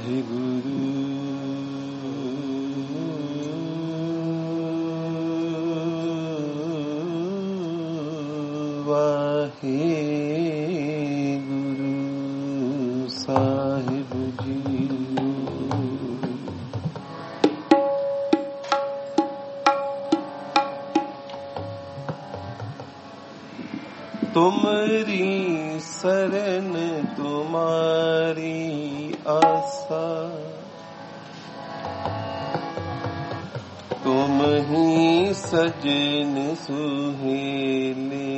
वाहिगुरु वाहिगुरु साहिब जी। तुम्हारी शरण तुम्हारी आशा, तुम ही सजन सुहेले।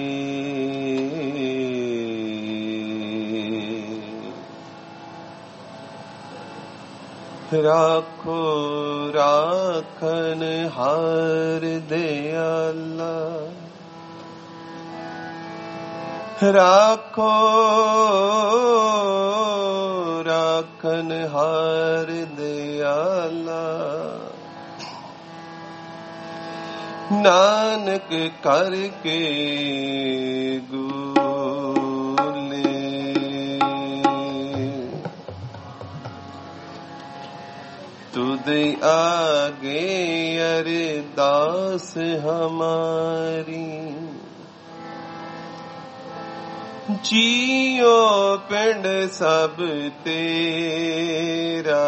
राखो राखन हार दयाला, राखो राखन हार दयाला। नानक करके गूले, तुद आगे अरदास हमारी। जियो पिंड सब तेरा,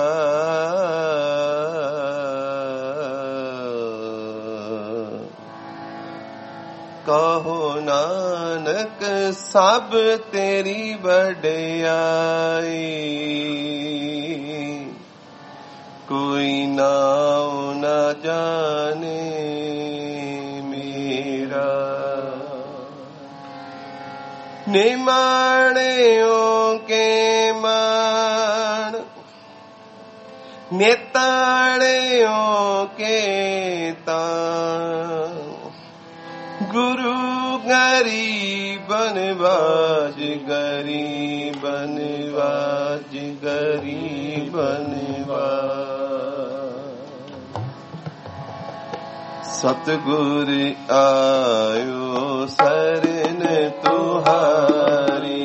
कहो नानक सब तेरी बड़ाई। कोई नाम न जाने मेरा, निमाणियों के मान नेताणियों के तान। गुरु गरीबन बाज गरीबन बाज गरीबन बाज। सतगुर आयो शरण तुहारी,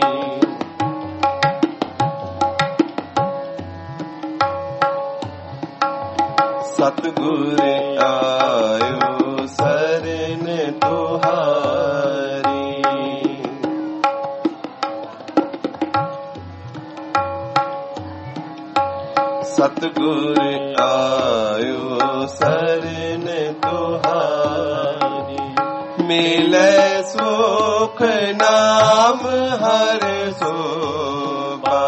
सतगुर आयो शरण तुहारी। सतगुर आयो शरण तुहारी। मिले सुख नाम हर शोभा,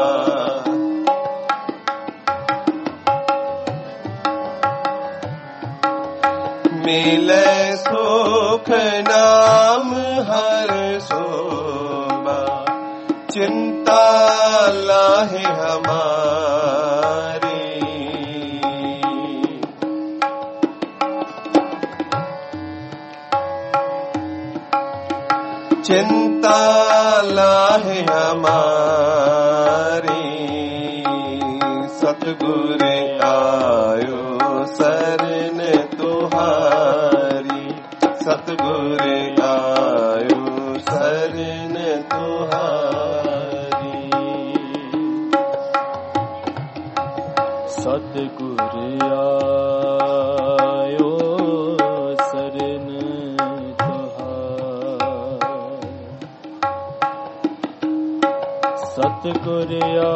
मिले सुख नाम हर शोभा। चिंता लाहे हमारी, चिंता लाहे हमारी। सतगुर आयो शरण तुहारी, सतगुर आयो शरण तुहारी। सतगुर आयो शरण तुहारी, सतगुर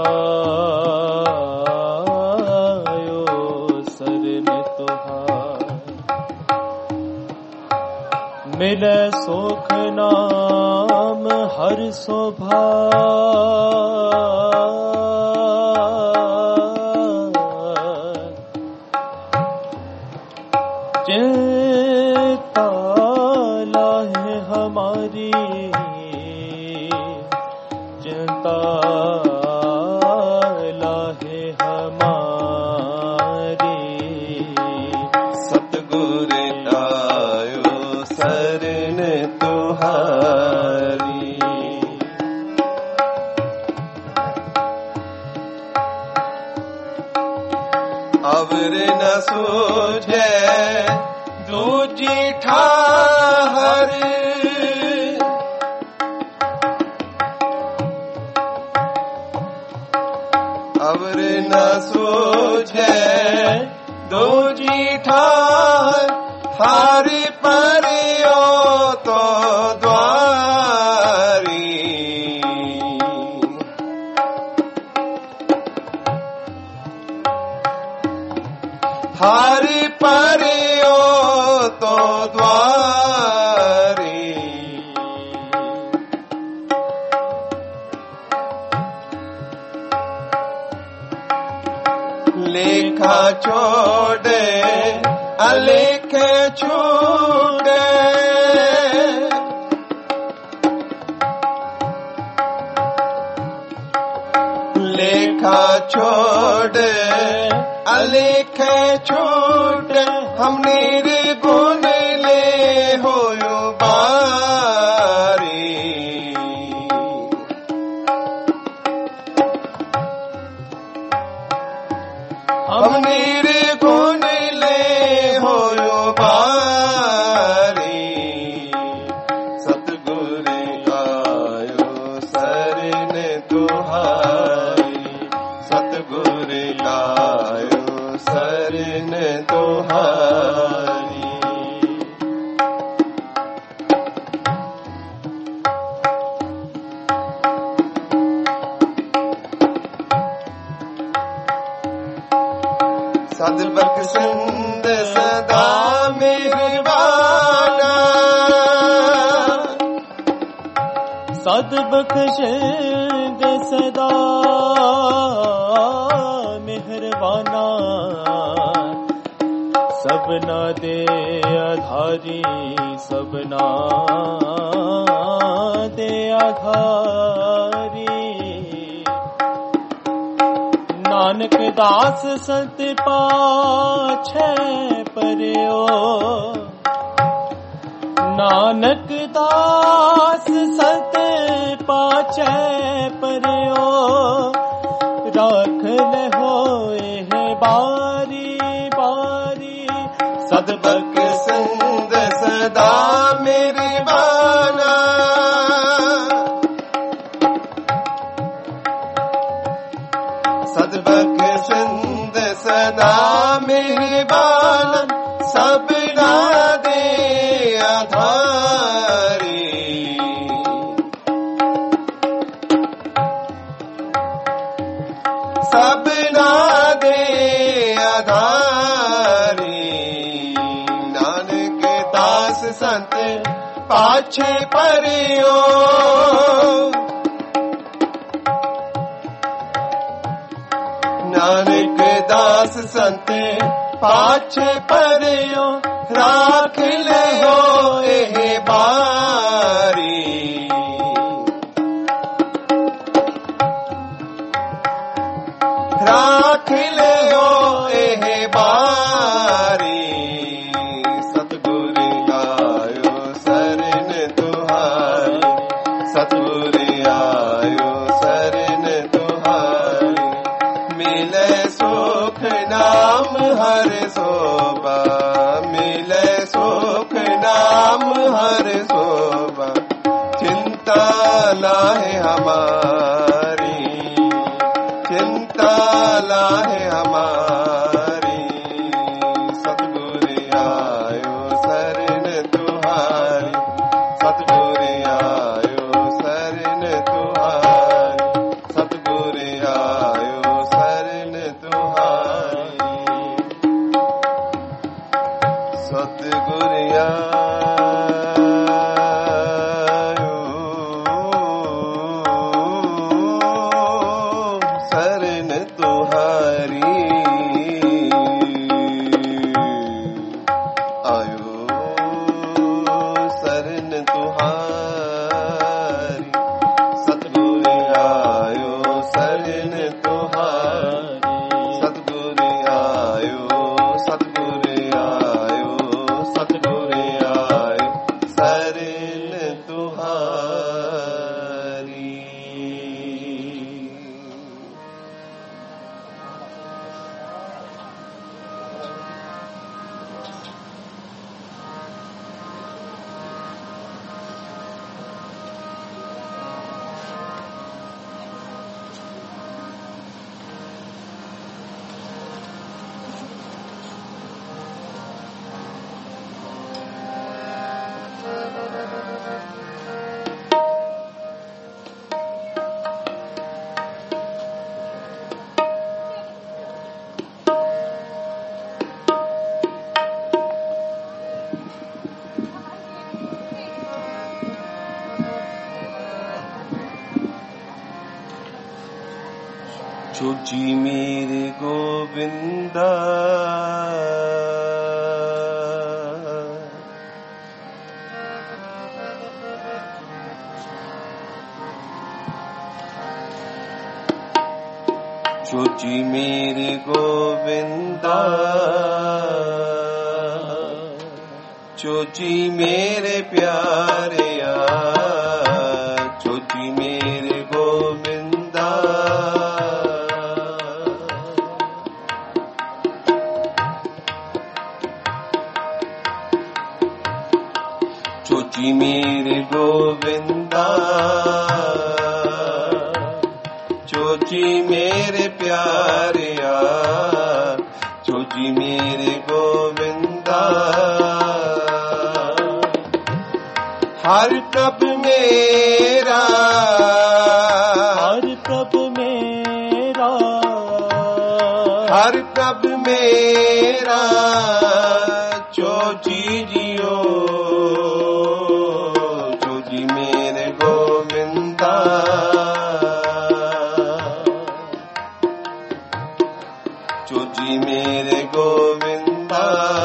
आयो शरण तुहारी। मिले सुख नाम हर शोभा, चिंता लाहे हमारी, चिंता लाहे हमारी। सतगुर आयो शरण तुहारी। अवर न सूझे दूजी ठाहर, अवर सूझे दूजी ठार हरि परियो तो द्वारी हरि परियो तो द्वारी लेखा छोड़े अलेखे छूटे लेखा छोड़े अलेखे छूटे हम निर्गुण ले होयो बारी हम निर्गुण ले होयो बारी सतगुरु आयो शरण तुहारी सतगुरु आयो शरण तुहारी सदबख्शिंद सदा मेहरबाना सदबख्शिंद सदा मेहरबाना सबना दे आधारी सबना दे आधारी नानक दास संत पाछे परयो नानक दास संत पाछे परयो राख ले होए है बारी बारी सदबख्शिंद सदा मेहरबाना सदबख्शिंद सदा मेहरबाना सबना दे आधारी सबना दे आधारी नानक दास संत पाछे परियो नानक दास संत पाछे परियो राख ले हो एह बारी राख ले हो एह बारी सतगुरु आयो शरण तुहारी सतगुरु आयो शरण तुहारी मिले सुख नाम हर शोभा मिले सुख नाम हर शोभा चिंता लाहे हमारी चिंता लाहे हमारी सतगुरु आयो शरण तुहारी सतगुरु आयो शरण तुहारी सतगुरु आयो शरण तुहारी सतगुरु आयो शरण तुहारी आयो शरण तुहारी सतगुरु आयो शरण तुहारी सतगुरु आयो सतगुरु आयो सतगुरु आयो ਜੋ ਜੀ ਮੇਰੇ ਗੋਬਿੰਦਾ ਜੋ ਜੀ ਮੇਰੇ ਗੋਬਿੰਦਾ ਜੋ ਜੀ ਮੇਰੇ ਪਿਆਰਿਆ ਜੋ ਜੀ ਮੇਰੇ ਗੋਬਿੰਦਾ ਜੋ ਜੀ ਮੇਰੇ ਗੋਬਿੰਦਾ ਜੋ ਜੀ ਮੇਰੇ ਪਿਆਰਿਆ ਜੋ ਜੀ ਮੇਰੇ ਗੋਬਿੰਦਾ ਹਰ ਪ੍ਰਭ ਮੇਰਾ ਹਰ ਪ੍ਰਭ ਮੇਰਾ ਹਰ ਪ੍ਰਭ ਮੇਰਾ ਜੋ ਜੀ ਜਿਓ ਜੋ ਜੀ ਮੇਰੇ ਗੋਬਿੰਦਾ ਜੋ ਜੀ ਮੇਰੇ ਗੋਬਿੰਦਾ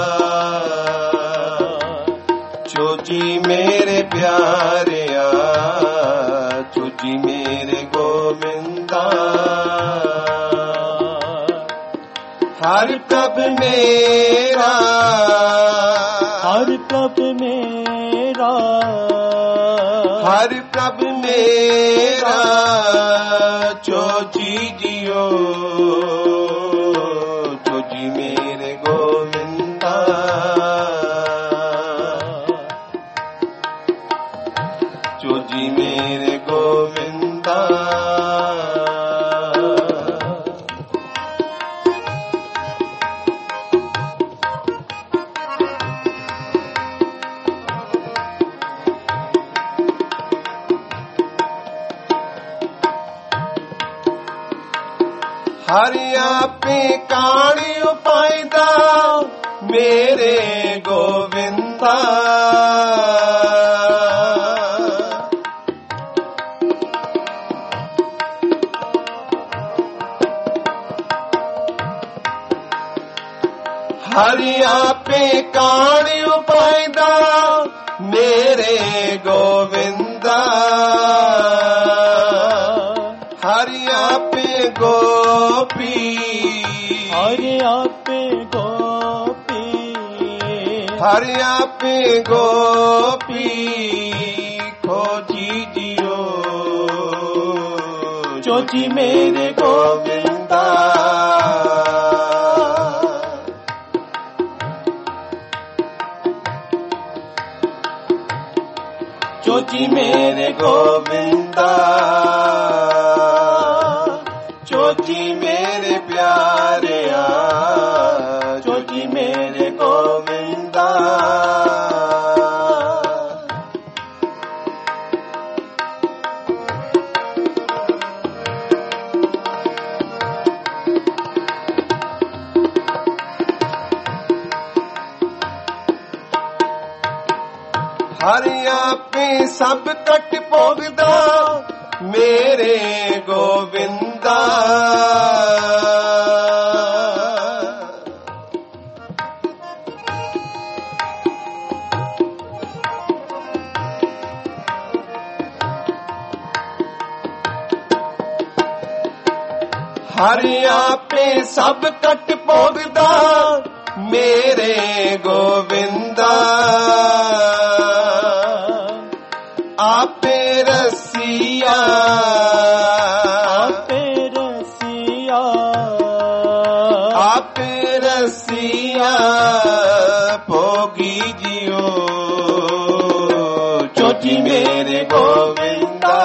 ਜੋ ਜੀ ਮੇਰੇ ਪਿਆਰਿਆ ਜੋ ਜੀ ਮੇਰੇ ਗੋਬਿੰਦਾ ਹਰ ਪ੍ਰਭ ਮੇਰਾ ਹਰ ਪ੍ਰਭ ਮੇਰਾ ਹਰ ਪ੍ਰਭ ਮੇਰਾ ਜੋ ਜੀ ਜਿਓ ਜੋ ਜੀ ਮੇਰੇ ਗੋਬਿੰਦਾ ਜੋ ਜੀ ਮੇਰੇ ਗੋਬਿੰਦਾ ਹਰਿ ਆਪੇ ਕਾਣੀ ਉਪਾਇਦਾ ਮੇਰੇ ਗੋਬਿੰਦਾ ਹਰਿ ਆਪੇ ਕਾਣੀ ਉਪਾਇਦਾ ਮੇਰੇ ਗੋਬਿੰਦਾ ਹਰਿ ਆਪੇ ਗੋਪੀ ਹਰਿ ਆਪੇ ਗੋਪੀ ਹਰਿ ਆਪੇ ਗੋਪੀ ਖੋਜੀ ਜਿਓ ਜੋ ਜੀ ਮੇਰੇ ਗੋਬਿੰਦਾ ਜੋ ਜੀ ਮੇਰੇ ਗੋਬਿੰਦਾ ਜੋ ਜੀ ਮੇਰੇ ਪਿਆਰਿਆ ਜੋ ਜੀ ਮੇਰੇ ਗੋਬਿੰਦਾ ਹਰਿ ਆਪੇ ਸਭ ਕਟ ਭੋਗਦਾ ਮੇਰੇ ਗੋਬਿੰਦਾ ਹਰਿ ਆਪੇ ਸਭ ਕਟ ਭੋਗਦਾ ਮੇਰੇ ਗੋਬਿੰਦਾ ਆਪੇ ਰਸੀਆ ਆਪੇ ਰਸੀਆ ਆਪੇ ਰਸੀਆ ਭੋਗੀ ਜਿਓ ਜੋ ਜੀ ਮੇਰੇ ਗੋਬਿੰਦਾ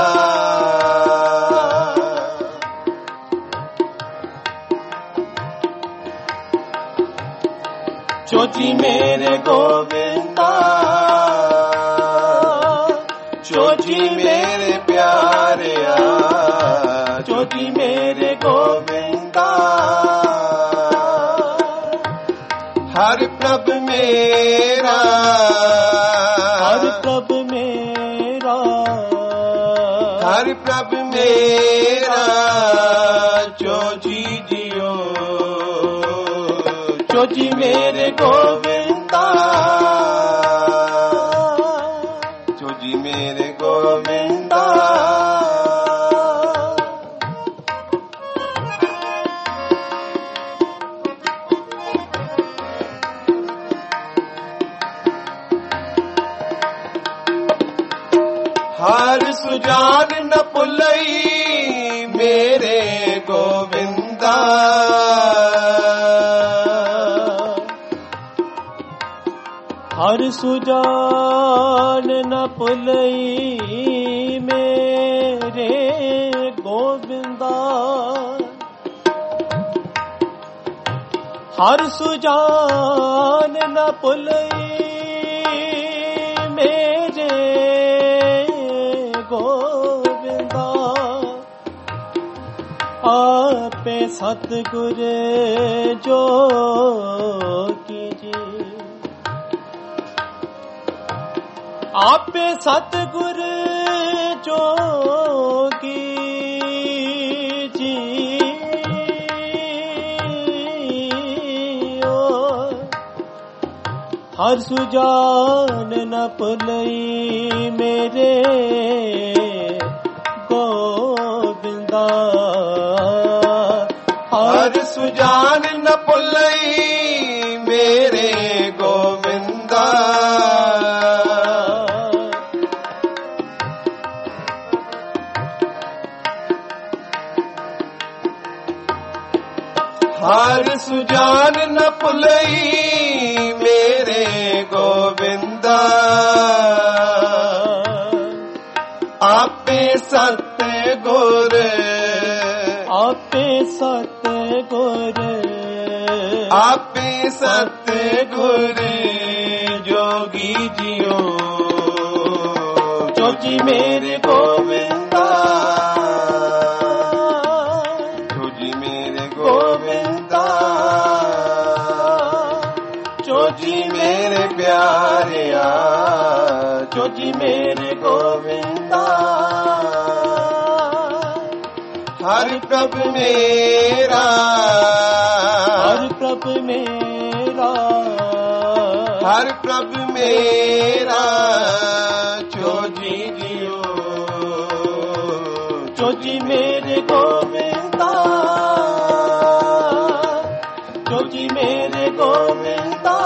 ਜੋ ਜੀ ਮੇਰੇ ਗੋਬਿੰਦਾ ਜੋ ਜੀ ਮੇਰੇ ਪਿਆਰਿਆ ਜੋ ਜੀ ਮੇਰੇ ਗੋਬਿੰਦਾ ਹਰ ਪ੍ਰਭ ਮੇਰਾ ਹਰ ਪ੍ਰਭ ਮੇਰਾ ਹਰ ਪ੍ਰਭ ਮੇਰਾ ਜੋ ਚੋਜੀ ਜਿਓ ਚੋਜੀ ਮੇਰੇ ਗੋਬਿੰਦਾ ਚੋਜੀ ਮੇਰੇ ਗੋਬਿੰਦਾ ਹਰ ਸੁਜਾਨ ਨ ਭੁੱਲਈ ਮੇਰੇ ਗੋਬਿੰਦਾ ਹਰ ਸੁਜਾਨ ਨ ਭੁੱਲਈ ਮੇਰੇ ਗੋਬਿੰਦਾ ਹਰ ਸੁਜਾਨ ਨ ਭੁੱਲਈ ਮੇਰੇ ਗੋਬਿੰਦਾ ਆਪੇ ਸਤਿਗੁਰ ਜੋ ਕੀਜੇ ਆਪੇ ਸਤਿਗੁਰ ਜੋ ਹਰ ਸੁਜਾਨ ਨ ਭੁੱਲਈ ਮੇਰੇ ਗੋਬਿੰਦਾ ਹਰ ਸੁਜਾਨ ਨ ਭੁੱਲਈ ਮੇਰੇ ਗੋਬਿੰਦਾ ਹਰ ਸੁਜਾਨ ਨ ਭੁੱਲਈ ਮੇਰੇ ਗੋਬਿੰਦਾ ਆਪੇ ਸਤਿਗੁਰ ਆਪੇ ਸਤਿਗੁਰ ਆਪੇ ਸਤਿਗੁਰ ਜੋਗੀ ਜਿਓ ਚੋਜੀ ਮੇਰੇ ਗੋਬਿੰਦਾ ਚੋਜੀ ਮੇਰੇ ਗੋਬਿੰਦਾ ਚੋਜੀ ਮੇਰੇ ਪਿਆਰਿਆ ਚੋਜੀ ਮੇਰੇ ਗੋਬਿੰਦਾ ਹਰਿ ਪ੍ਰਭ ਮੇਰਾ ਹਰਿ ਪ੍ਰਭ ਮੇਰਾ ਹਰਿ ਪ੍ਰਭ ਮੇਰਾ ਚੋਜੀ ਜਿਓ ਚੋਜੀ ਮੇਰੇ ਗੋਬਿੰਦਾ ਚੋਜੀ ਮੇਰੇ ਗੋਬਿੰਦਾ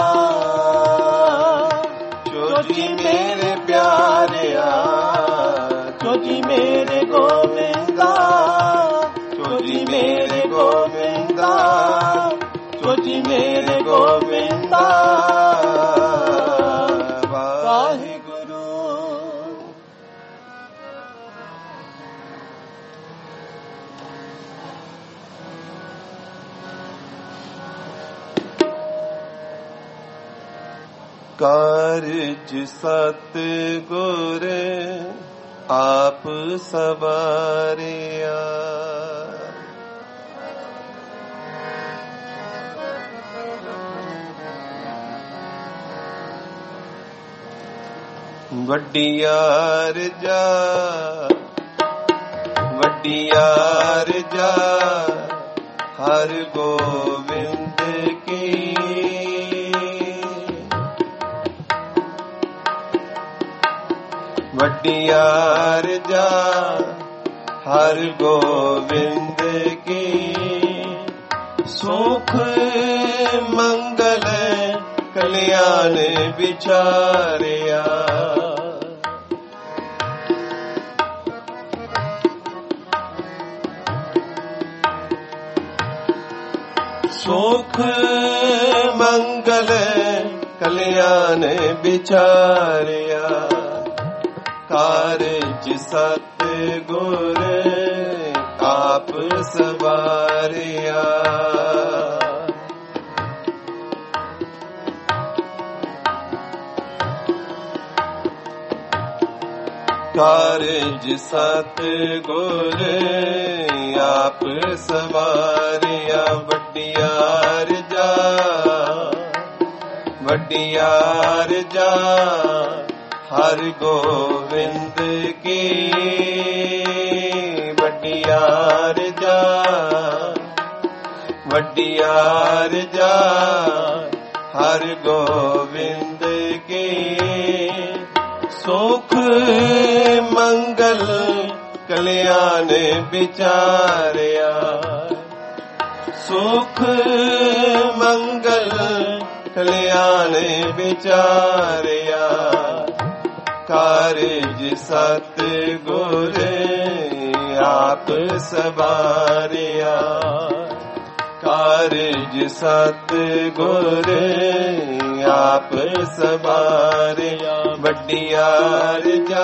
ਚੋਜੀ ਮੇਰੇ ਪਿਆਰਿਆ ਚੋਜੀ ਮੇਰੇ ਗੋਬਿੰਦਾ ਚੋਜੀ ਮੇਰੇ ਗੋਬਿੰਦਾ ਚੋਜੀ ਮੇਰੇ ਗੋਬਿੰਦਾ ਵਾਹਿਗੁਰੂ। ਕਾਰਜ ਸਤਿਗੁਰ ਆਪ ਸਵਾਰਿਆ ਵੱਡੀਆਰ ਜਾ ਵੱਡੀਆਰ ਜਾ ਹਰ ਗੋਬਿੰਦ ਕੀ ਵੱਡੀਆਰ ਜਾ ਹਰ ਗੋਬਿੰਦ ਕੀ ਸੁਖ ਮੰਗਲ ਕਲਿਆਣ ਵਿਚਾਰਿਆ ਸੁਖ ਮੰਗਲ ਕਲਿਆਣ ਵਿਚਾਰਿਆ ਕਾਰਜ ਸਤਿਗੁਰ ਆਪ ਸਵਾਰਿਆ ਕਾਰਜ ਸਤਿਗੁਰ ਆਪ ਸਵਾਰਿਆ ਵੱਡੀਆਰ ਜਾ ਵੱਡੀਆਰ ਜਾ ਹਰ ਗੋਬਿੰਦ ਕੀ ਵੱਡੀਆਰ ਵੱਡਿਆਰ ਜਾ ਵੱਡਿਆਰ ਜਾ ਹਰ ਗੋਬਿੰਦ ਕੀ ਸੁਖ ਮੰਗਲ ਕਲਿਆਣ ਵਿਚਾਰਿਆ ਸੁਖ ਮੰਗਲ ਕਲਿਆਣ ਵਿਚਾਰਿਆ ਕਾਰਜ ਸਤ ਗੁਰ ਆਪ ਸਵਾਰਿਆ ਕਾਰਜ ਸਤ ਗੁਰ ਆਪ ਸਵਾਰਿਆ ਵੱਡਿਆਰ ਜਾ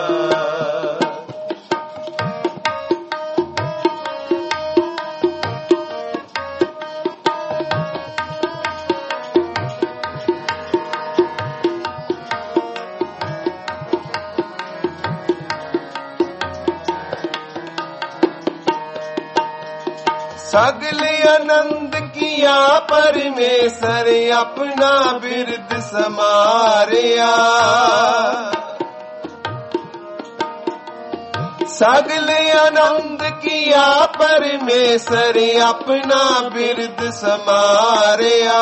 सगल आनंद किया परमेश्वर अपना बिरद समारिया सगल आनंद किया परमेश्वर अपना बिरद समारिया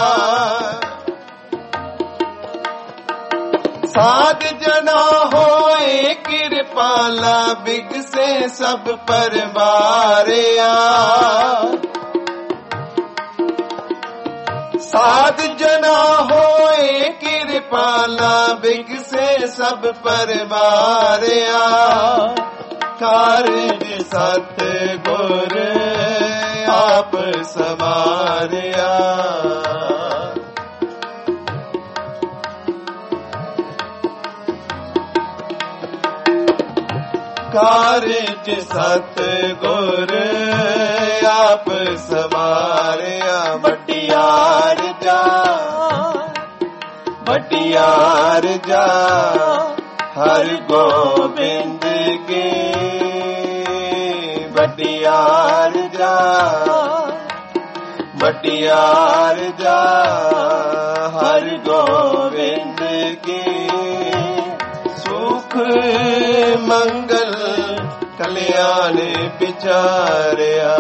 साध जना होए कृपाला बिगसे सब परवारिया साध जना होए कृपाला बिगसे सब परवारिया कारज सत गुर आप सवारिया ਕਾਰਜ ਸਤ ਗੁਰ ਆਪ ਸਵਾਰਿਆ ਵੱਡਿਆਰ ਜਾ ਵੱਡਿਆਰ ਜਾ ਹਰ ਗੋਬਿੰਦ ਕੀ ਵੱਡਿਆਰ ਜਾ ਵੱਡਿਆਰ ਜਾ ਹਰ ਗੋਬਿੰਦ ਕੀ ਸੁਖ ਮੰਗਲ ਕਲਿਆਣ ਵਿਚਾਰਿਆ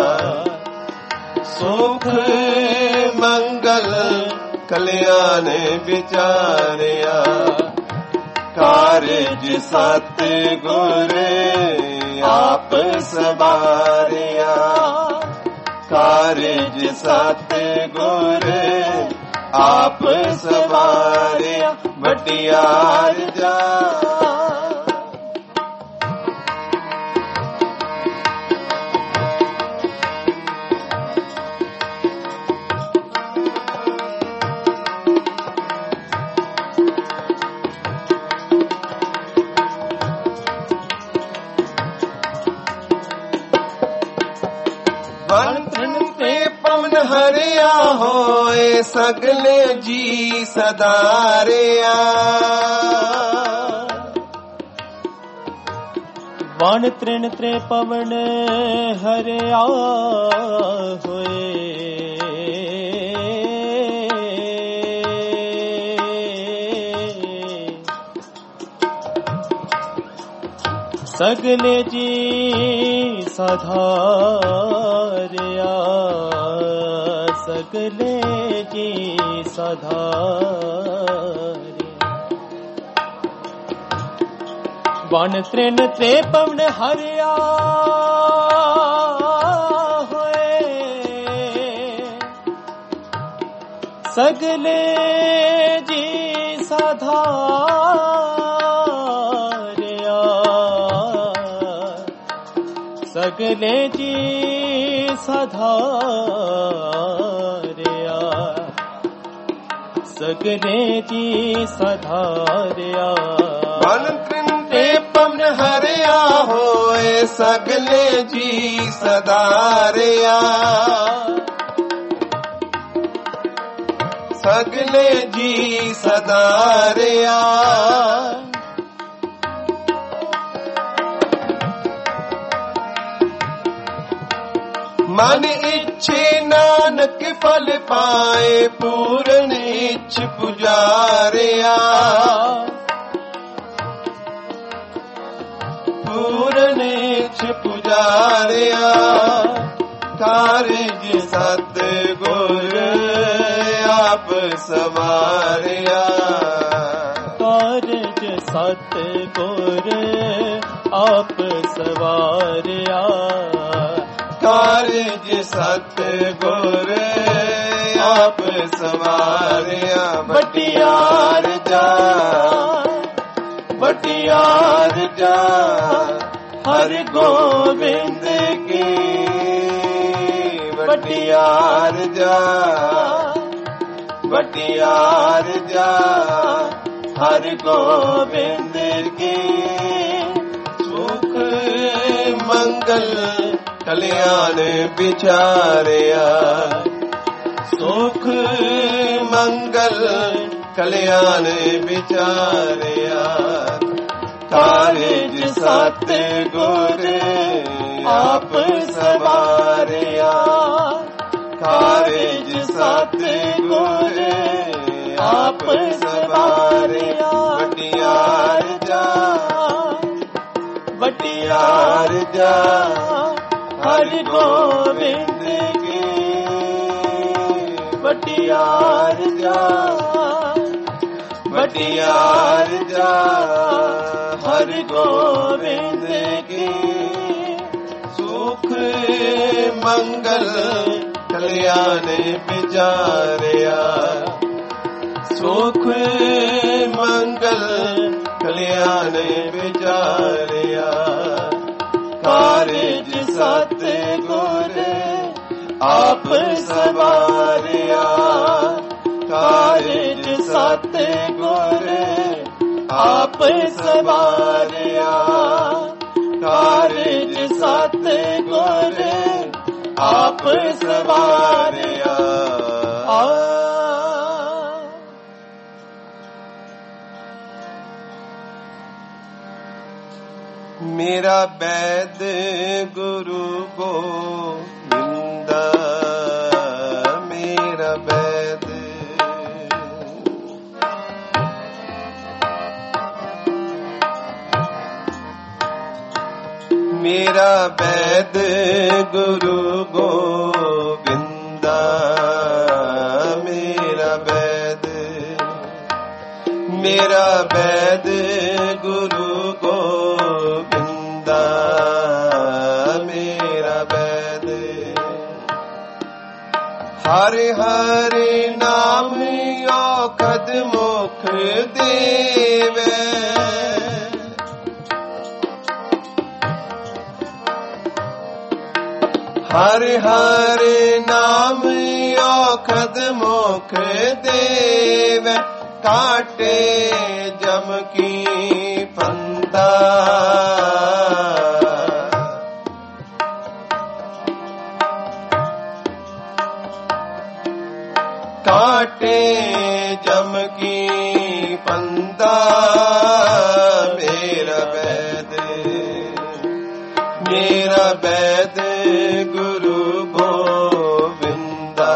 ਸੁਖ ਮੰਗਲ ਕਲਿਆਣ ਵਿਚਾਰਿਆ ਕਾਰਜ ਸਤ ਗੁਰ ਆਪ ਸਵਾਰਿਆ ਕਾਰਜ ਸਤ ਗੁਰ ਆਪ ਸਵਾਰਿਆ ਵੱਡਿਆਰ ਜਾ ਹਰਿਆ ਹੋਏ ਸਗਲੇ ਜੀ ਸਦਾਰਿਆ ਵਣ ਤ੍ਰਿਣ ਤ੍ਰੇ ਪਵਨ ਹਰਿਆ ਹੋਏ ਸਗਲੇ ਜੀ ਸਧਾਰਿਆ ਸਗਲੇ ਜੀ ਸਧਾਰਿਆ ਵਣ ਤ੍ਰਿਣ ਤ੍ਰੇ ਪਵਨ ਹਰਿਆ ਹੋਏ ਸਗਲੇ ਜੀ ਸਧਾਰਿਆ ਸਗਲੇ ਜੀ ਸਧਾਰਿਆ ਸਗਲੇ ਜੀ ਸਧਾਰਿਆ ਵਣ ਤ੍ਰਿਣ ਤੇ ਪਵਨ ਹਰਿਆ ਹੋਏ ਸਗਲੇ ਜੀ ਸਦਾਰਿਆ ਸਗਲੇ ਜੀ ਸਦਾਰਿਆ ਮਨ ਇੱਛੇ ਨਾਨਕ ਫਲ ਪਾਏ ਪੂਰਨ ਇੱਛ ਪੁਜਾਰਿਆ ਪੂਰਨ ਇੱਛ ਪੁਜਾਰਿਆ कारज सतगुर आप सवारिया, कारज सतगुर आप सवारिया, कारज सतगुर आप सवारिया। बटियार जा, बटियार जा, हर गोविंद की बटियार जा, बटियार जा, हर गोविंद की सुख मंगल कल्याण विचारिया, सुख मंगल कल्याण विचारिया। कारज सतगुर आप सवारिया, कारज सतगुर आप सवारिया। बटियार जा, बटियार जा, हर गोविंद की बटियार जा, बटियार जा, हर गोविंद की सुख मंगल कल्याण विचारिया, सुख मंगल कल्याण विचारिया। कारज सतगुर आप सवारिया, कारज सतगुर आप सवारिया, कारज सतगुर आप सवारिया। मेरा वैद गुरु गोविंदा, मेरा वैद, मेरा वैद गुरु गोविंदा, मेरा वैद, मेरा वैद गुरु गोविंदा, मेरा वैद। हरे हरे नाम औखद मुख देवे, हरे हरे नाम औखद मुख देवे, काटे जम की फंदा, काटे जम की फंदा। मेरा वैद, मेरा वैद गुरु गोविंदा,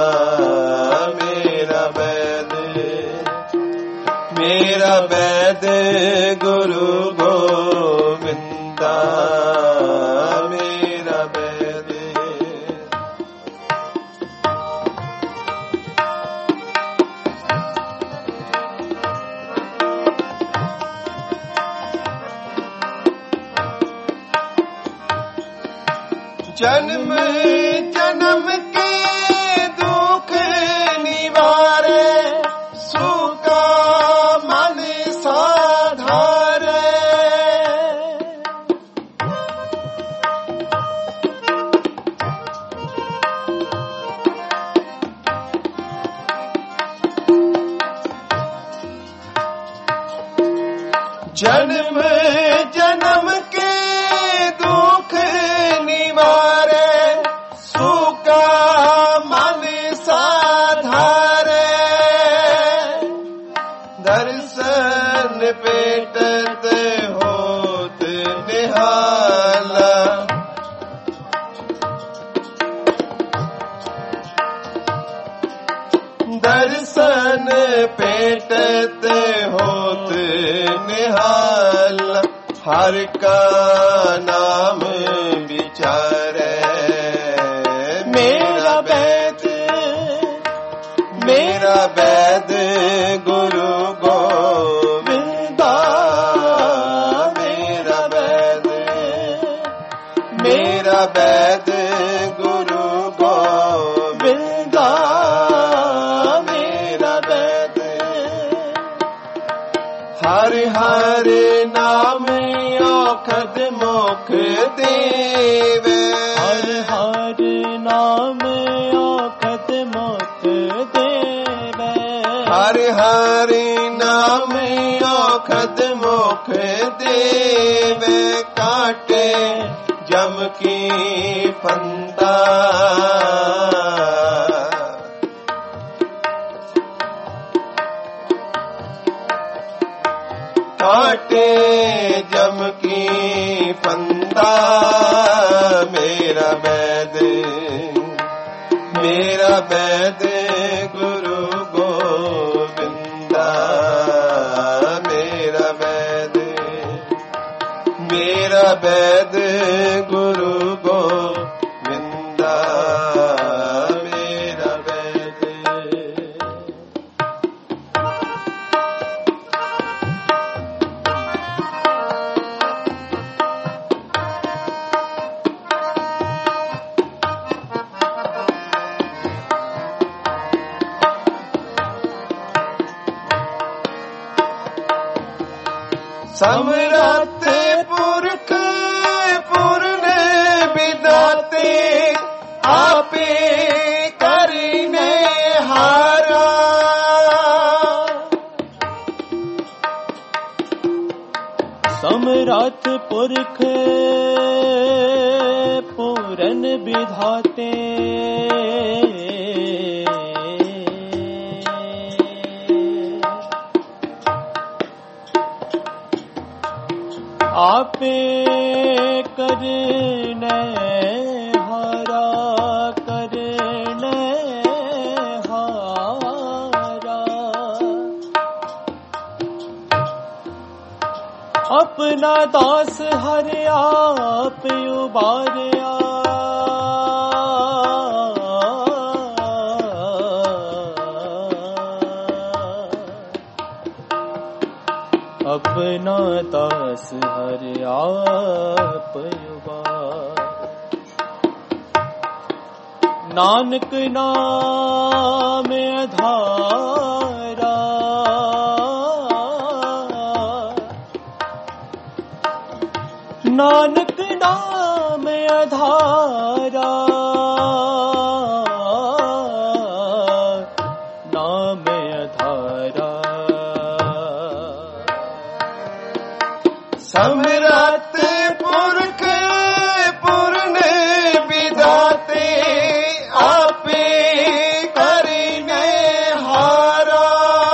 मेरा वैद, मेरा वैद गुरु गोविंदा, मेरा वैद। जन्म जन्म के दुख निवारे, सूखा मन साधारे। जन्म जन्म के दुख निवारे, सूखा मन साधारे। दर्शन पेटत होत निहाला, दर्शन पेटत होत निहाला। हर का नाम विचारे, वैद गुरु गोविंदा मेरा वैद गुरु गोविंदा मेरा वैद हरि हरि नाम औखद मोख देवे हरि हरि नाम औखद मोख देवे हरि हरि नाम औखद मोख देवे काटे जम की फंदा काटे जम की फंदा मेरा वैद गुरु गोविंदा मेरा वैद गुरु गोविंदा मेरा वैद समरथ पुरख पूर्ण विधाते आपे करने हारा समरथ पुरख पूरन विधाते आपे करने हारा अपना दास हरि आप उबारिया अपना दास हरि आप उबार नानक नाम आधारा नानक नाम आधारा नाम आधारा समरथ पुरख पूर्ण विधाते आपे करने हारा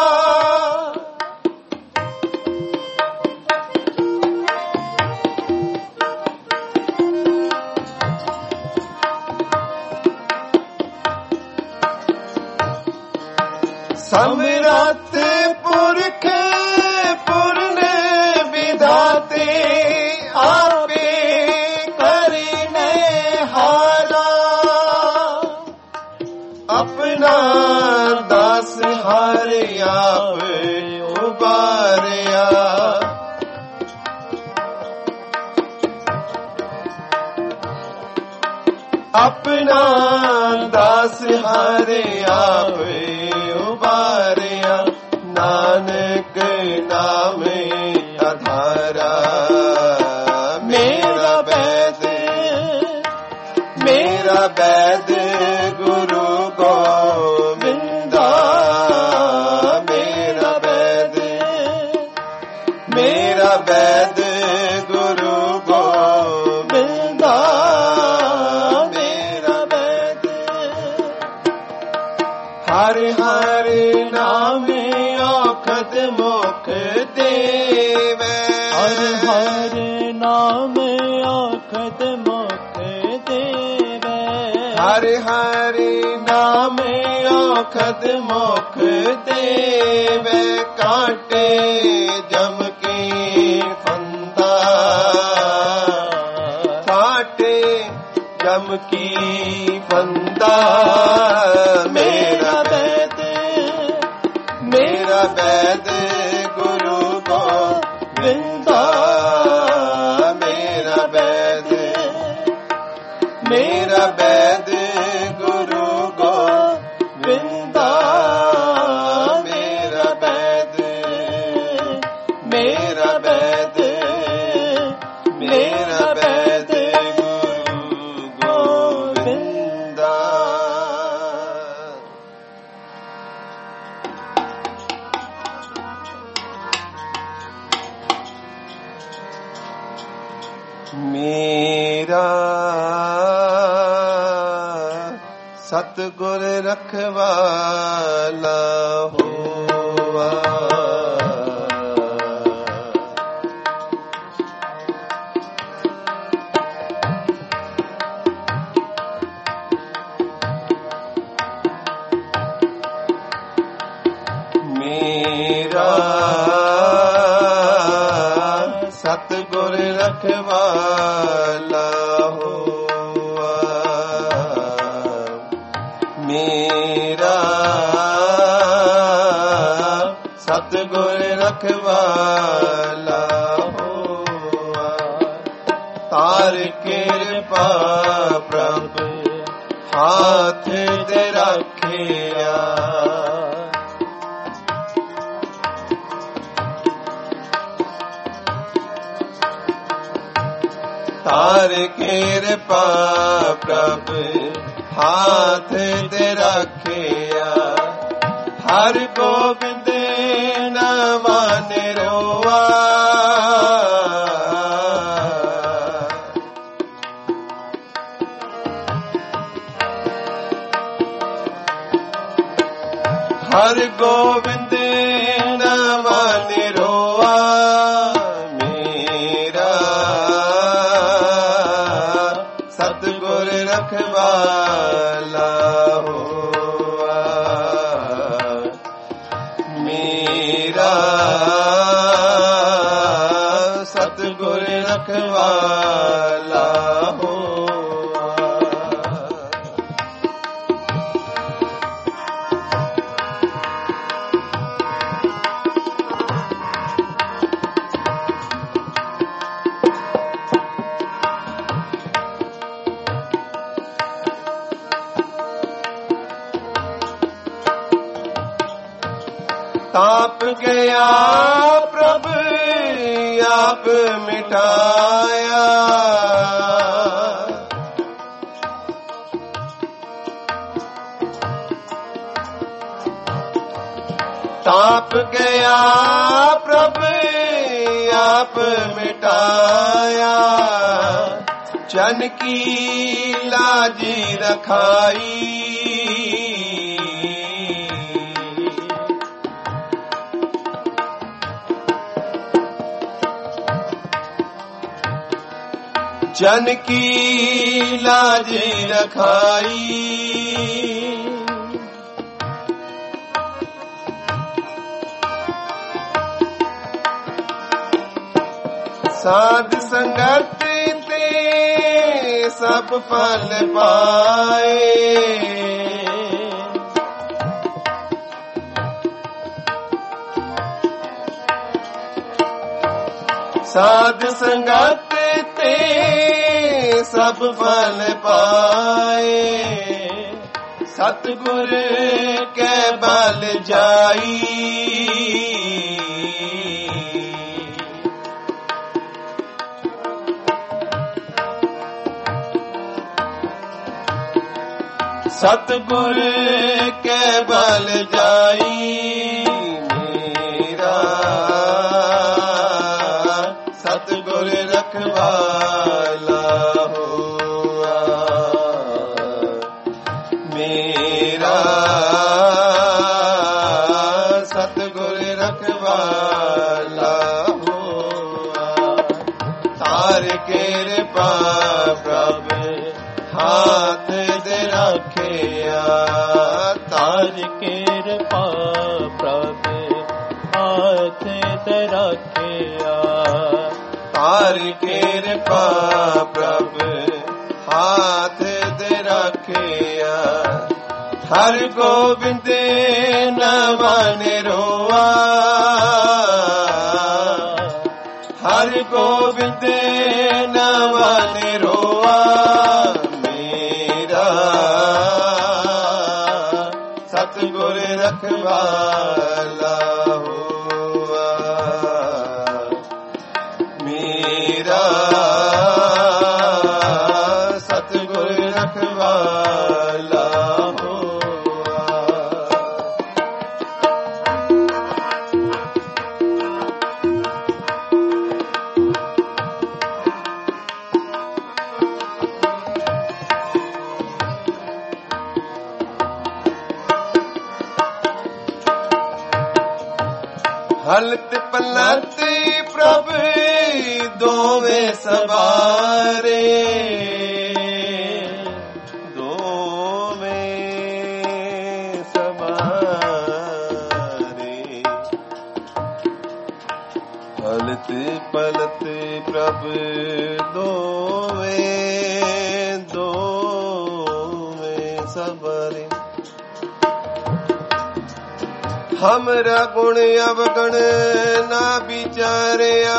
समरथ पुरख पूर्ण विधाते आपे करने हारा अपना दास हरि आप उबारिया अपना दास हरि आप उबारिया नानक नाम आधारा मेरा वैद गुरु गोविंदा मेरा वैद गुरु गोविंदा मेरा वैद हरि हरि नाम औखद मोख देवे हरि हरि नाम औखद मोख देवे हरि हरि नाम औखद मोख देवे काटे जम की फंदा काटे जम की फंदा मेरा वैद ਮੇਰਾ ਵੈਦ ਗੁਰੂ ਗੋਬਿੰਦਾ, ਮੇਰਾ ਵੈਦ, ਮੇਰਾ ਵੈਦ ਗੁਰੂ ਗੋਬਿੰਦਾ, ਮੇਰਾ ਵੈਦ, ਮੇਰਾ ਵੈਦ, ਮੇਰਾ ਵੈਦ ਗੁਰੂ ਗੋਬਿੰਦਾ। ਮੇਰਾ ਸਤਿਗੁਰ ਰਖਵਾਲਾ ਹੋਵਾ, ਮੇਰਾ ਸਤਿਗੁਰ ਰਖਵਾਲਾ ਹੋਵਾ, ਮੇਰਾ ਸਤਿਗੁਰ ਰਖਵਾਲਾ ਹੋਵਾ। ਤਾਰ ਕਿਰਪਾ ਪ੍ਰਭ ਹਾਥ ਦੇ ਰੱਖਿਆ, ਤਾਰ ਕਿਰਪਾ ਪ੍ਰਭ ਹਾਥ ਤੇ ਰੱਖਿਆ। ਹਰਿ ਗੋਬਿੰਦ ਨਾਮਾ ਨਿਰੋਆ, ਹਰਿ ਗੋਬਿੰਦ ਨਾਮਾ ਨਿਰੋਆ। ਸਤਿਗੁਰ ਰਖਵਾਲਾ ਹੋਵਾ, ਮੇਰਾ ਸਤਿਗੁਰ ਰਖਵਾਲਾ ਹੋਵਾ। ਤਾਪ ਗਿਆ ਪ੍ਰਭ ਆਪ ਮਿਟਾਇਆ, ਤਾਪ ਗਿਆ ਪ੍ਰਭ ਆਪ ਮਿਟਾਇਆ। ਜਨ ਕੀ ਲਾਜ ਰਖਾਈ, जन की लाज रखाई। साध संगत ते सब फल पाए, साध संगत ते सब फल पाए। सतगुर के बल जाई, सतगुर के बल जाई। मेरा सतगुर रखवाला हुआ, मेरा सतगुर रखवाला हुआ। तार कृपा प्रभु हाथ दे रखिया, तार कृपा प्रभु हाथ दे रखिया। तार कृपा प्रभु हाथ दे रखिया। हर गोबिंद न माने रो ਹੋਆ ਹਰਿ ਗੋਬਿੰਦ ਨਵਾ ਨਿਰੋਆ ਮੇਰਾ ਸਤਿਗੁਰ ਰਖਵਾਲਾ ਹੋਆ ਮੇਰਾ ਸਤਿਗੁਰ ਰਖਵਾਲਾ ਹਲਤ ਪਲਤ ਪ੍ਰਭ ਦੋਵੇਂ ਸਵਾਰੇ ਦੋਵੇਂ ਸਵਾਰੇ ਹਲਤ ਪਲਤ ਪ੍ਰਭ ਦੋਵੇਂ ਸਵਾਰੇ हमरा गुण अवगुण ना विचारिया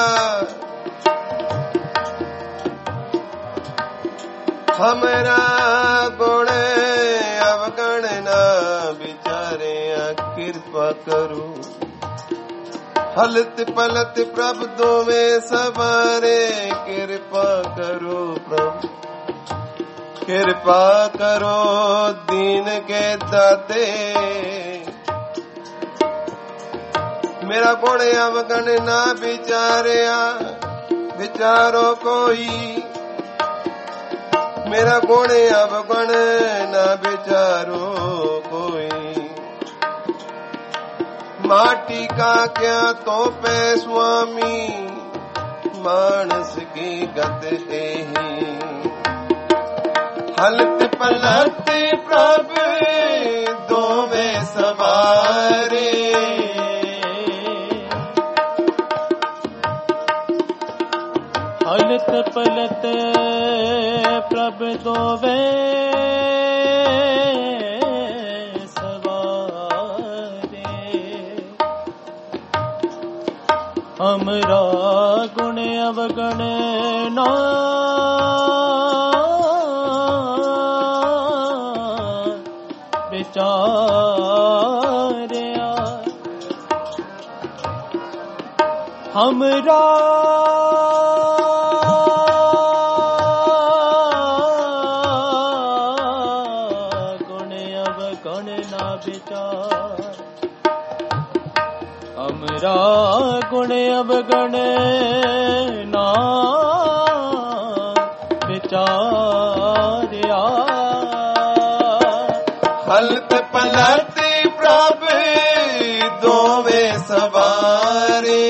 हमरा गुण अवगुण ना विचारिया कृपा करो हलत पलत प्रभ दोवें सवारे कृपा करो प्रभु कृपा करो दीन के दाते मेरा गुण अवगुण ना विचारिया विचारो कोई मेरा गुण अवगुण ना विचारो कोई माटी का क्या तो पे स्वामी मानस की गत एही हलत पलत प्रभ दोवें सवारे हलत पलत प्रभ दोवें सवारे हमरा गुण अवगुण ना विचारिया हमरा हमरा गुण अवगुण ना विचारिया हलत पलत प्रभ दोवें सवारे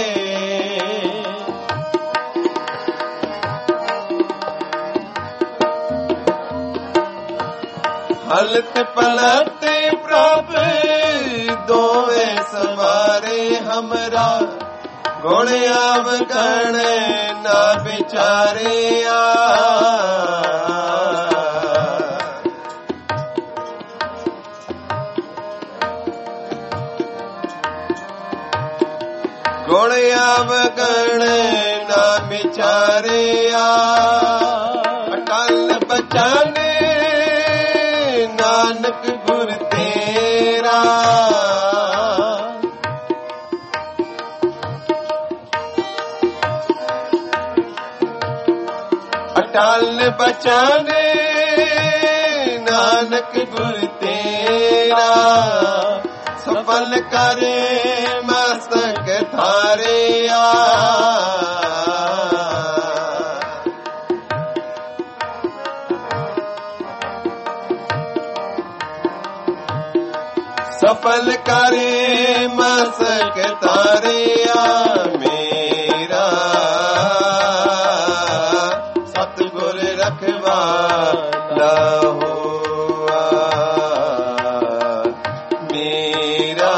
हलत पलत प्रभ दोवें सवारे हमरा गुण अवगुण ना विचारिया गुण अवगुण ना विचारिया अटल बचन नानक गुर तेरा अटल बचन नानक गुर तेरा सफल करे मस्तक धारिया सफल करे मस्तक धारिया मेरा सतगुर रखवाला हुआ मेरा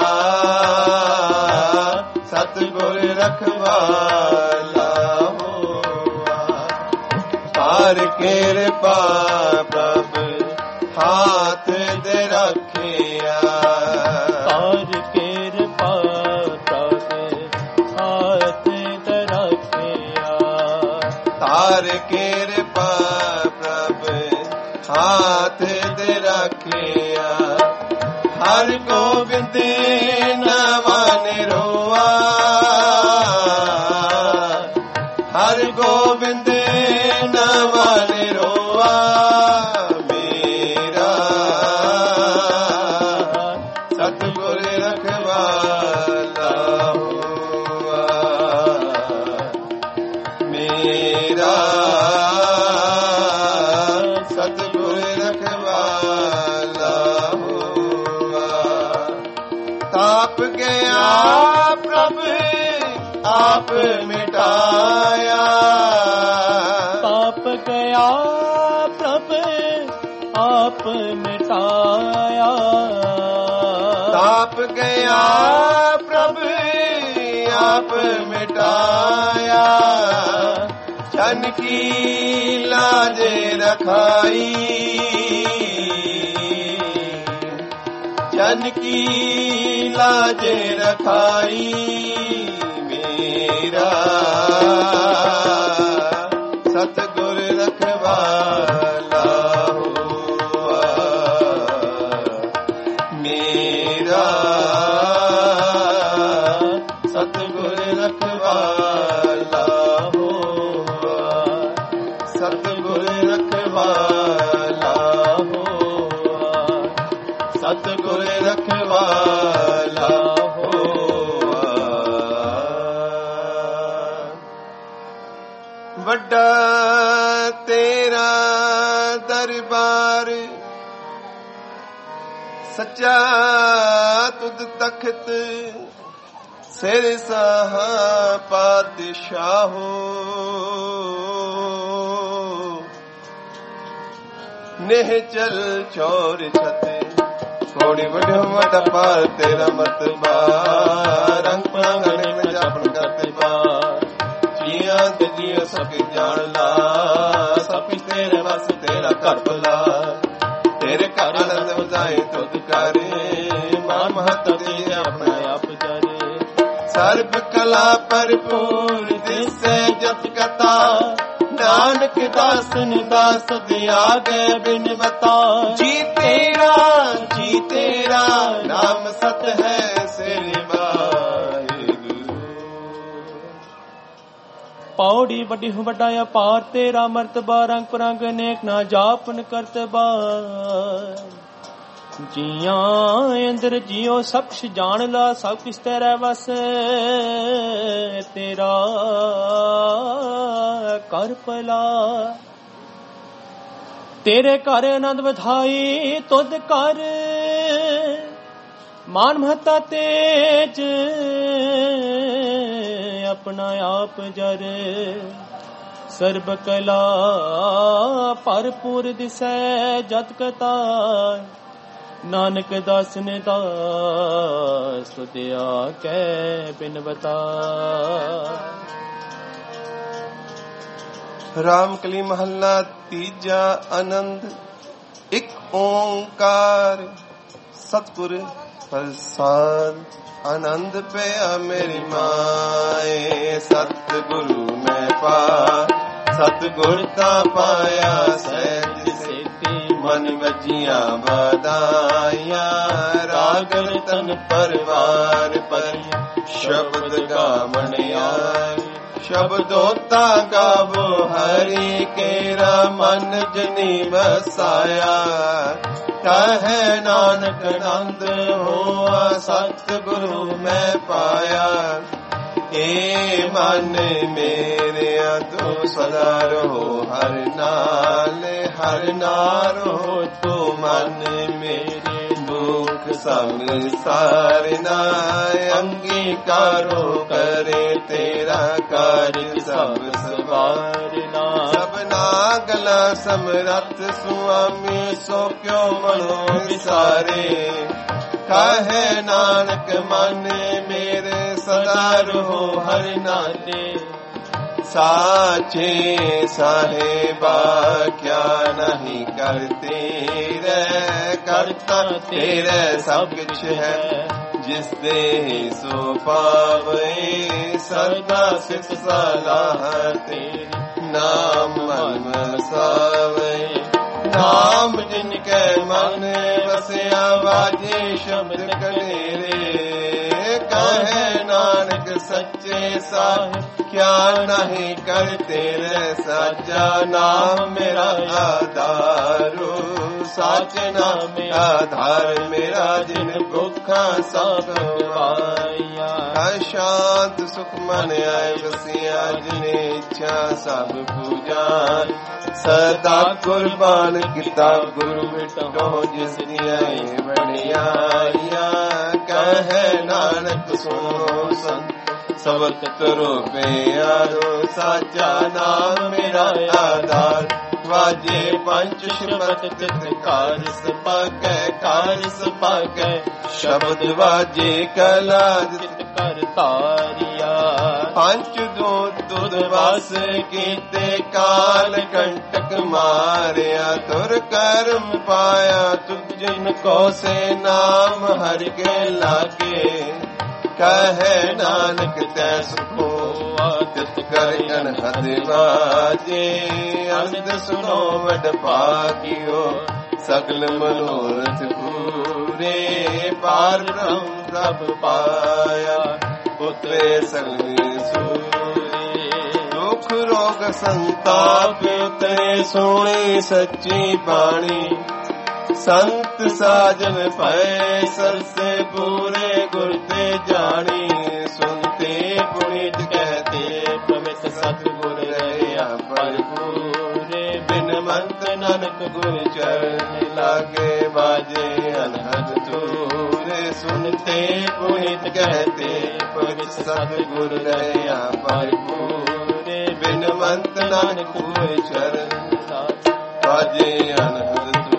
सतगुर रखवाला हुआ तार कृपा प्रभ हाथ दे रखिया तार कृपा ਹਰ ਕਿਰਪਾ ਪ੍ਰਭ ਹਾਥ ਤੇ ਰੱਖਿਆ। ਹਰ ਗੋਬਿੰਦ ਨਵਾ ਨਿਰੋਆ, ਹਰ ਗੋਬਿੰਦ ਨਵਾ ਨਿਰੋਆ। ਮੇਰਾ ਸਤਿਗੁਰ ਰਖਵਾਲਾ ਹੋਆ, ਮੇਰਾ ਸਤਿਗੁਰ ਰਖਵਾਲਾ ਹੋਆ। ਤਾਪ ਗਿਆ ਪ੍ਰਭ ਆਪ ਮਿਟਾਇਆ, ਤਾਪ ਗਿਆ ਪ੍ਰਭ ਆਪ ਮਿਟਾਇਆ। ਤਾਪ ਗਿਆ ਪ੍ਰਭ ਆਪ ਮਿਟਾਇਆ। ਜਨ ਕੀ ਲਾਜ ਰਖਾਈ, ਜਨ ਕੀ ਲਾਜ ਰਖਾਈ। ਮੇਰਾ ਸਤਿਗੁਰ ਰਖਵਾਲਾ ਹੋਆ, ਮੇਰਾ ਸਤਿਗੁਰ ਰਖਵਾਲਾ ਹੋਆ, ਸਤਿਗੁਰ ਰਖਵਾਲਾ ਹੋਆ, ਸਤਿਗੁਰ ਰਖਵਾਲਾ ਹੋਆ। ਵੱਡਾ ਤੇਰਾ ਦਰਬਾਰ, ਸੱਚਾ ਤੁਧ ਤਖਤ, ਸਿਰ ਸਾਹਾ ਪਾਤਸ਼ਾਹੋ। ਨਿਹਚਲ ਚੋਰ ਛਤੇ, ਕੋੜੀ ਵਡਿਓ ਵਡਾ ਪਾਰ ਤੇਰਾ ਮਰਤਬਾ। ਰੰਗ ਪ੍ਰਾਂਗਣ ਵਿੱਚ ਆਪਣ ਕਰਤੇ ਪਾਰ, ਜੀਆਂ ਤੇ ਜੀਓ ਸਭ ਜਾਣ ਲਾ। ਸਭ ਤੇਰੇ ਵਸ ਤੇਰਾ ਘਰ ਭਲਾ, ਤੇਰੇ ਘਰ ਆਨੰਦ ਵਜਾਏ ਤੁਧ ਕਰੇ। ਮਾਨ ਮਹਤ ਤੇ ਆਪਣਾ ਆਪ ਜਾਰੇ, ਸਰਬ ਕਲਾ ਭਰਪੂਰ ਦਿਸੈ ਜਤ ਕਥਾ। ਨਾਨਕ ਦਾਸਨ ਦਾਸ ਦਿਆ ਗਏ ਬਿਨ ਬਤਾ। ਜੀ ਤੇਰਾ ਨਾਮ ਸਤ ਹੈ ਸ੍ਰੀ ਵਾਹਿਗੁਰੂ। ਪੌੜੀ ਵੱਡੀ ਹੋ ਵੱਡਾ ਅਪਾਰ ਤੇਰਾ ਮਰਤਬਾ। ਰੰਗ ਪਰੰਗ ਅਨੇਕ ਨਾ ਜਾਪਨ ਕਰਤਬਾ। ਜੀਆਂ ਅੰਦਰ ਜੀਓ ਸਭ ਕੁਛ ਜਾਣ ਲਾ। ਸਭ ਕਿਸ ਤੇਰਾ ਵਸ ਤੇਰਾ ਕਰ ਭਲਾ। ਤੇਰੇ ਘਰ ਆਨੰਦ ਵਧਾਈ ਤੁਧ ਕਰ। ਮਾਨ ਮਹਤਾ ਤੇਜ ਆਪਣਾ ਆਪ ਜਰ। ਸਰਬ ਕਲਾ ਭਰਪੂਰ ਦਿਸੈ ਜਤ ਕਥਾ। ਨਾਨਕ ਦਾਸ ਨੇ ਦਾਸ ਤੁਧਿਆ ਕਹਿ ਬਿਨ ਬਤਾ। ਰਾਮ ਕਲੀ ਮਹੱਲਾ ਤੀਜਾ। ਆਨੰਦ ਇੱਕ ਓੰਕਾਰ ਸਤਿਗੁਰ ਪ੍ਰਸਾਦ। ਆਨੰਦ ਪਿਆ ਮੇਰੀ ਮਾਏ ਸਤਿਗੁਰੂ ਮੈਂ ਪਾ। ਸਤਿਗੁਰ ਤਾ ਪਾਇਆ ਸਹਿਜ ਸੇਤੀ। ਮਨ ਵਜੀਆਂ ਵਧਾਈਆਂ ਰਾਗਨ ਤਨ ਪਰਵਾਰ ਪਰੀ। ਸ਼ਬਦ ਗਾਵਣ ਆਏ ਸ਼ਬਦੋ ਤਾ ਗਾਵੋ ਹਰੀ। ਕੇਰਾ ਮਨ ਜਨੀ ਵਸਾਇਆ ਕਹੈ ਨਾਨਕ ਆਨੰਦ ਹੋਆ। ਸਤਿਗੁਰੂ ਮੈਂ ਪਾਇਆ ਏ ਮਨ ਮੇਰਿਆ ਤੂੰ ਸਦਾ ਰਹੋ ਹਰ ਨਾਲ। ਹਰ ਨਾਲ ਰਹੋ ਤੂੰ ਮਨ ਮੇਰੇ। ਦੁਖ ਸੰਸਾਰ ਨਾ ਅੰਗੀਕਾਰੋ ਕਰੇ ਤੇਰਾ ਕਾਰਜ ਸਭ ਸਵਾਰਨਾ। ਸਭਨਾ ਗਲਾ ਸਮਰੱਥ ਸੁਆਮੀ ਸੋ ਕਿਉ ਮਨੋ ਵਿਸਾਰੇ। ਕਾਹੇ ਨਾਨਕ ਮਨ ਮੇਰੇ ਸਦਾ ਰਹੋ ਹਰ ਨਾਲੇ। ਸਾਚੇ ਸਾਹਿਬਾ ਕਿਆ ਨਹੀਂ ਕਰਤੇ ਰਹਿ। ਕਰਤਾ ਤੇਰੇ ਸਭ ਕੁਛ ਹੈ ਜਿਸ ਦੇ ਸੋ ਪਾਵੇ। ਸਰਦਾ ਸਿਤ ਸਲਾਹ ਤੇਰੀ ਨਾਮ ਮਨ ਵਸਾਵੇ। ਨਾਮ ਜਿਨ ਕੈ ਮਨ ਵਸਿਆ ਵਾਜੇ ਸ਼ਬਦ ਕਨੇਰੇ। ਕਹੈ ਨਾਨਕ ਸੱਚੇ ਸਾਹਿਬ ਕਿਆ ਨਹੀਂ ਕਰ ਤੇਰੇ ਸਾਚਾ। ਨਾਮ ਮੇਰਾ ਆਧਾਰੋ ਸਾਚੇ ਨਾਮ ਆਧਾਰ ਮੇਰਾ ਜਿਨ ਭੁੱਖਾਂ ਸਭ ਗਵਾਈਆ। ਸ਼ਾਂਤ ਸੁਖ ਮਨ ਆਏ ਵਸਿਆ ਜਿਨੇ ਇੱਛਾ ਸਭ ਪੂਜਾ। ਸਦਾ ਕੁਰਬਾਨ ਕੀਤਾ ਗੁਰੂ ਵਿਟੋ ਜਿਸ ਦੀਆਂ ਵਡਿਆਈਆਂ। ਕਹੈ ਨਾਨਕ ਸੁਣੋ ਸੰਤ ਸਬਦ ਕਰੋ ਪਿਆਰੋ ਸਾਚਾ। ਨਾਮ ਮੇਰਾ ਆਧਾਰ ਵਾਜੇ ਪੰਜ ਸ਼ਬਦ ਤਿਤ ਕਾਰਿਸ ਪਾਕੈ ਕਾਰਿਸ ਪਾਕੈ। ਸ਼ਬਦ ਵਾਜੇ ਕਲਾ ਜਿਤ ਕਰ ਤਾਰਿਆ। ਪੰਜ ਦੁੱਧ ਵਸ ਕੀਤੇ ਕਾਲ ਕੰਟਕ ਮਾਰਿਆ। ਤੁਰ ਕਰਮ ਪਾਇਆ ਤੁਧ ਜਿਨ ਕੋ ਸੇ ਨਾਮ ਹਰਿ ਕੇ ਲਾਗੇ। ਕਹੈ ਨਾਨਕ ਤੈ ਸੁਖੋ ਤਿਤ ਕਰ ਅਨਹਦ ਵਾਜੇ। ਅਨੰਦ ਸੁਨੋ ਵਡ ਭਾਗਿਓ ਸਗਲ ਮਨੋਰਥ ਪੂਰੇ। ਪਾਰ ਬ੍ਰਹਮ ਪ੍ਰਭ ਪਾਇਆ ਉਤਰੇ ਸਗਲ ਸੂਰੇ। ਦੁਖ ਰੋਗ ਸੰਤਾਪ ਉਤਰੇ ਸੋਹਣੀ ਸੱਚੀ ਬਾਣੀ। ਸੰਤ ਸਾਜਨ ਭੈ ਸਰਸੇ ਪੂਰੇ ਗੁਰ ਤੇ ਜਾਣੀ। ਸੁਨਤੇ ਪੁਨੀਤ ਕਹਤੇ ਪਵਿੱਤ ਸਤਿਗੁਰ ਰਹਿਆ ਭਰਪੂਰੇ। ਬਿਨ ਮੰਤ ਨਾਨਕ ਗੁਰ ਚਰਨ ਲਾਗੇ ਬਾਜੇ ਅਨਹਦ ਤੂਰੇ। ਸੁਨਤੇ ਪੁਨੀਤ ਕਹਤੇ ਪਵਿੱਤ ਸਤਿਗੁਰ ਰਹਿਆ ਭਰਪੂਰੇ। ਬਿਨ ਮੰਤ ਨਾਨਕ ਗੁਰ ਚਰਨ ਬਾਜੇ ਅਨਹਦ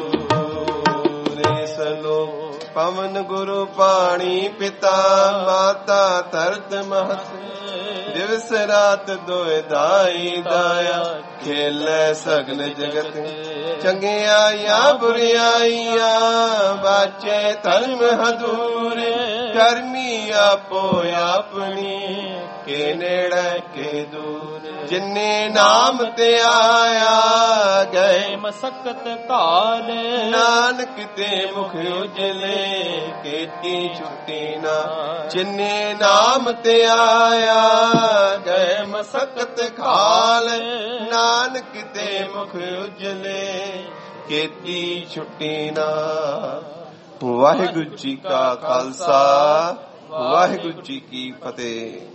ਪਵਨ ਗੁਰੂ ਪਾਣੀ ਪਿਤਾ ਮਾਤਾ ਧਰਤ ਮਹਤ। ਦਿਵਸ ਰਾਤ ਦੋਇ ਦਾਈ ਦਾਇਆ ਖੇਲੇ ਸਗਲ ਜਗਤ। ਚੰਗਿਆਈਆਂ ਬੁਰਿਆਈਆਂ ਬਾਚੇ ਧਰਮ ਹਦੂਰੇ। ਕਰਮੀ ਆਪੋ ਆਪਣੀ ਕੇ ਨੇੜੇ ਕੇ ਦੂਰ। ਜਿਨੇ ਨਾਮ ਤੇ ਆਇਆ ਗਏ ਮਸਕਤ ਕਾਲ। ਨਾਨਕ ਤੇ ਮੁਖ ਉਜਲੇ ਕੀਤੀ ਛੁੱਟੀ ਨਾ। ਜਿਨੇ ਨਾਮ ਤੇ ਆਇਆ ਗਏ ਮਸਕਤ ਖਾਲ। ਨਾਨਕ ਤੇ ਮੁਖ ਉਜਲੇ ਕੀਤੀ ਛੁੱਟੀ ਨਾ। ਵਾਹਿਗੁਰੂ ਜੀ ਕਾ ਖਾਲਸਾ ਵਾਹਿਗੁਰੂ ਜੀ ਕੀ ਫਤਿਹ।